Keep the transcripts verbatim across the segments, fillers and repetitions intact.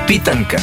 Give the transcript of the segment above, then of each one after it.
Питанка.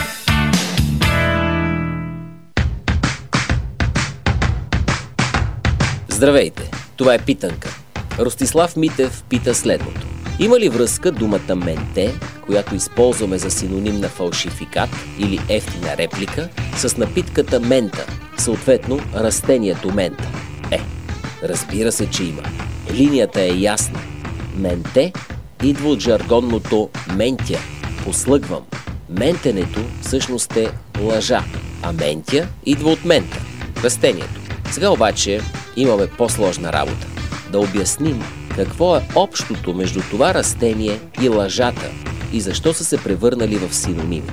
Здравейте, това е Питанка. Ростислав Митев пита следното. Има ли връзка думата менте, която използваме за синоним на фалшификат или ефтина реплика, с напитката мента, съответно растението мента? Е, разбира се, че има. Линията е ясна. Менте идва от жаргонното ментя, послъгвам. Ментенето всъщност е лъжа, а ментя идва от мента, растението. Сега обаче имаме по-сложна работа. Да обясним какво е общото между това растение и лъжата и защо са се превърнали в синоними.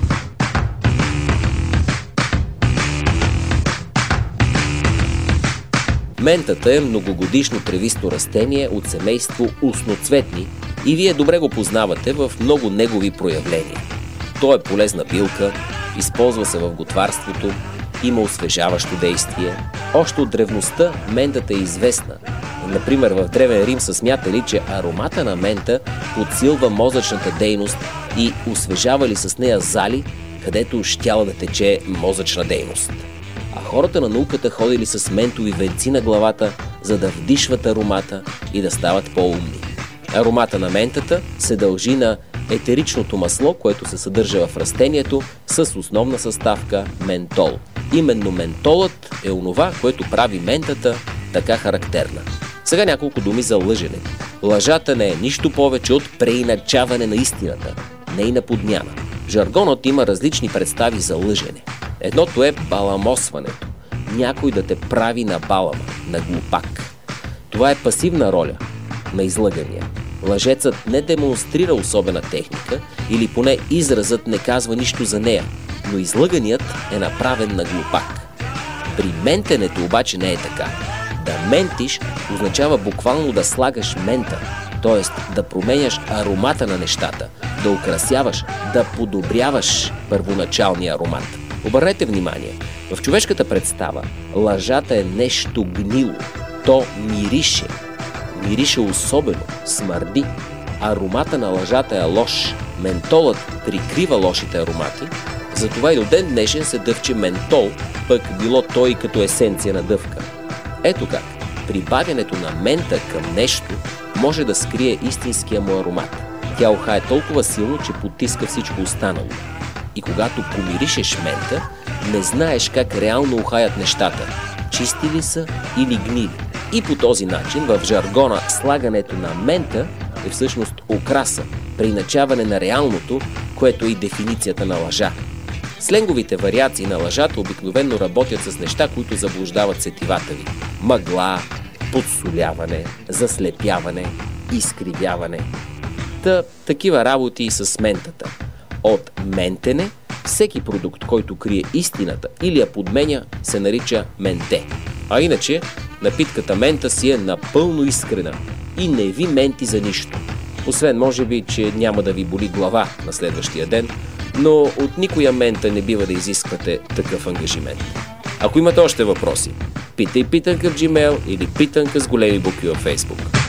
Ментата е многогодишно тревисто растение от семейство устноцветни и вие добре го познавате в много негови проявления. То е полезна билка, използва се в готварството, има освежаващо действие. Още от древността ментата е известна. Например, в Древен Рим са смятали, че аромата на мента подсилва мозъчната дейност и освежавали с нея зали, където щяла да тече мозъчна дейност. А хората на науката ходили с ментови венци на главата, за да вдишват аромата и да стават по-умни. Аромата на ментата се дължи на етеричното масло, което се съдържа в растението с основна съставка ментол. Именно ментолът е онова, което прави ментата така характерна. Сега няколко думи за лъженето. Лъжата не е нищо повече от преиначаване на истината, нейна подмяна. Жаргонът има различни представи за лъжене. Едното е баламосването. Някой да те прави на балама, на глупак. Това е пасивна роля на излъгания. Лъжецът не демонстрира особена техника или поне изразът не казва нищо за нея, но излъганият е направен на глупак. При ментенето обаче не е така. Да ментиш означава буквално да слагаш мента, т.е. да променяш аромата на нещата, да украсяваш, да подобряваш първоначалния аромат. Обърнете внимание, в човешката представа лъжата е нещо гнило, то мирише. Мирише особено, смърди. Аромата на лъжата е лош. Ментолът прикрива лошите аромати, затова и до ден днешен се дъвче ментол, пък било той като есенция на дъвка. Ето как прибавянето на мента към нещо може да скрие истинския му аромат. Тя ухае толкова силно, че потиска всичко останало. И когато помиришеш мента, не знаеш как реално ухаят нещата, чисти ли са или гнили. И по този начин в жаргона слагането на мента е всъщност окраса, преиначаване на реалното, което е и дефиницията на лъжа. Сленговите вариации на лъжата обикновено работят с неща, които заблуждават сетивата ви. Мъгла, подсоляване, заслепяване, изкривяване. Та, такива работи и с ментата. От ментене, всеки продукт, който крие истината или я подменя, се нарича менте. А иначе, напитката мента си е напълно искрена и не ви менти за нищо. Освен, може би, че няма да ви боли глава на следващия ден, но от никоя мента не бива да изисквате такъв ангажимент. Ако имате още въпроси, питай Питанка в Gmail или Питанка с големи букви във Facebook.